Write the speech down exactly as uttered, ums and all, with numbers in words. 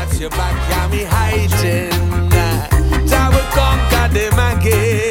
Your back got me hiding. I will conquer them again.